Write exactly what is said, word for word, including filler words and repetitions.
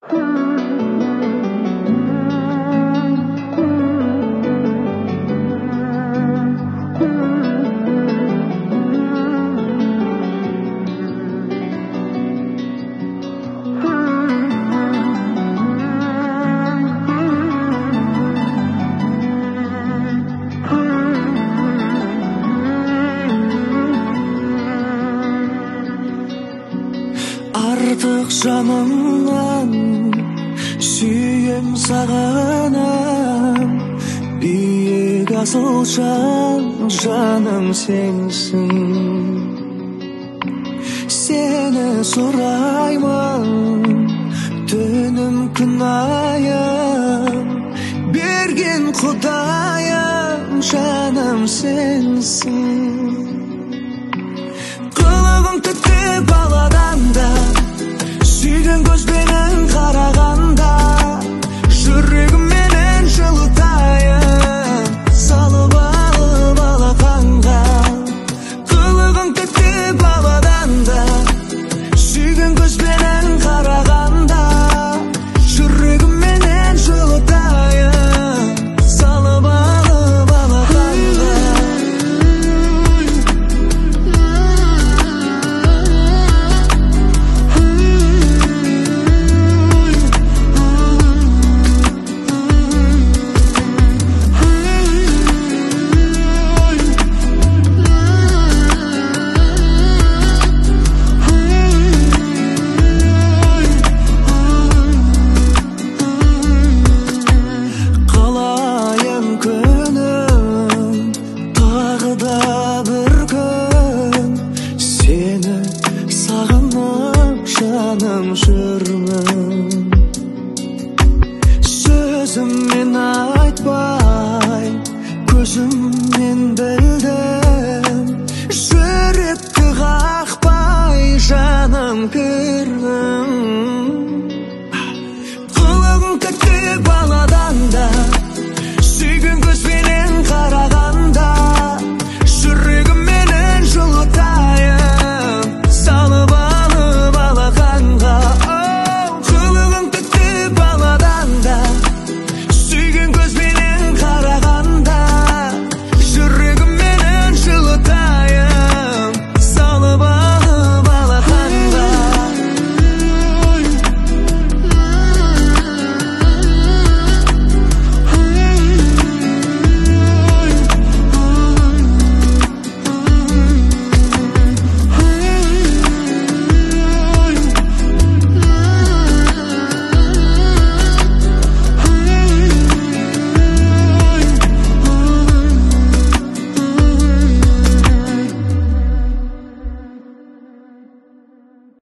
Артық жанымнан сүйем сағынам, биік асыл жан, жаным сенсің. Сені сұраймын, түнім күн айым, берген құдайым, жаным сенсің. Қылығың тіпті баладан да, сүйген көзбенен қарағанда, жүрегім менен жылытайын, салып алып алақанға. Қылығың тіпті баладан да, сүйген көзбенен қарағанда, жүрегім менен жылытайын, салып алып алақанға. Сені сағынып жаным жүрмін.